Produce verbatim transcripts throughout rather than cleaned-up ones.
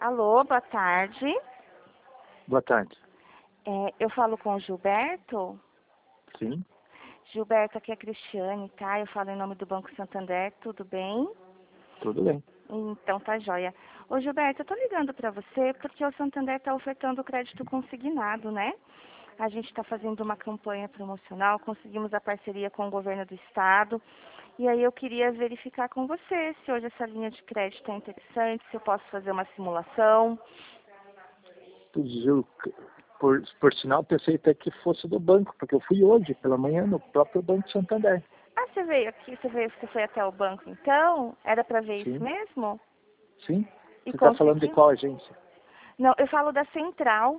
Alô, boa tarde. Boa tarde. É, eu falo com o Gilberto. Sim. Gilberto, aqui é a Cristiane, tá? Eu falo em nome do Banco Santander, tudo bem? Tudo bem. Então tá joia. Ô Gilberto, eu tô ligando pra você porque o Santander tá ofertando crédito consignado, né? A gente está fazendo uma campanha promocional, conseguimos a parceria com o governo do estado. E aí eu queria verificar com você se hoje essa linha de crédito é interessante, se eu posso fazer uma simulação. Por, por, por sinal, pensei até que fosse do banco, porque eu fui hoje, pela manhã, no próprio Banco Santander. Ah, você veio aqui, você veio, você foi até o banco então? Era para ver Sim. isso mesmo? Sim. E Você está falando de conseguiu? qual agência? Não, eu falo da central.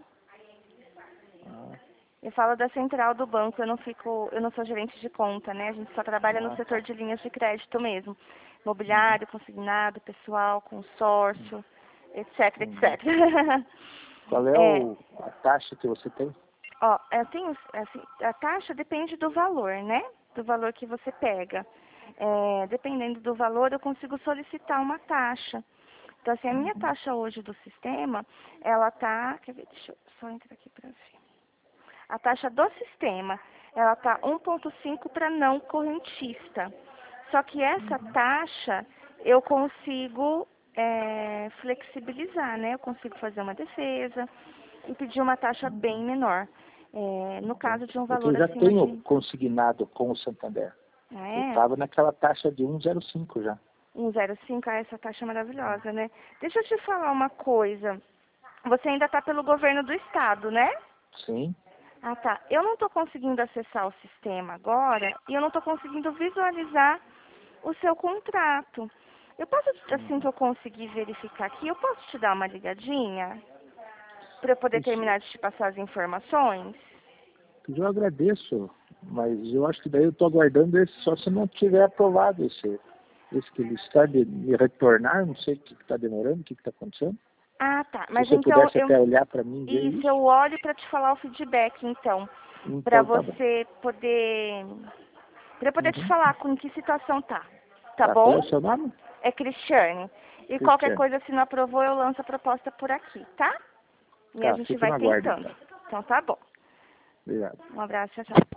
Ah, Eu falo da central do banco, eu não fico, eu não sou gerente de conta, né? A gente só trabalha no ah setor tá. de linhas de crédito mesmo. Uhum. Mobiliário, consignado, pessoal, consórcio, etc, Entendi. etcétera. Qual é É, o, a taxa que você tem? ó, assim, assim, a taxa depende do valor, né? Do valor que você pega. É, dependendo do valor, eu consigo solicitar uma taxa. Então, assim, a minha Uhum. taxa hoje do sistema, ela tá, quer ver, deixa eu só entrar aqui para ver. A taxa do sistema, ela tá um vírgula cinco para não correntista. Só que essa taxa eu consigo é, flexibilizar, né? Eu consigo fazer uma defesa e pedir uma taxa bem menor. É, no caso de um É que eu valor já acima tenho de... consignado com o Santander. Ah, Eu é? estava naquela taxa de um vírgula zero cinco já. um vírgula zero cinco, ah, essa taxa é maravilhosa, né? Deixa eu te falar uma coisa. Você ainda está pelo governo do estado, né? Sim. Ah, tá. Eu não estou conseguindo acessar o sistema agora e eu não estou conseguindo visualizar o seu contrato. Eu posso, assim que eu conseguir verificar aqui, eu posso te dar uma ligadinha para eu poder Isso. terminar de te passar as informações? Eu agradeço, mas eu acho que daí eu estou aguardando esse, só se não tiver aprovado esse, esse que ele está de me retornar, não sei o que está demorando, o que está acontecendo. Ah, tá. Se Mas você então pudesse eu até olhar para mim e ver isso isso, eu olho para te falar o feedback, então, para então tá bom. você poder para eu poder te Uhum. falar com que situação tá. Tá Tá, qual é o bom? seu nome? É Cristiane. E qualquer Cristiano. coisa, se não aprovou, eu lanço a proposta por aqui, tá? E a Tá, gente fico vai na guarda tentando. então. Então tá bom. Obrigado. Um abraço, tchau, tchau.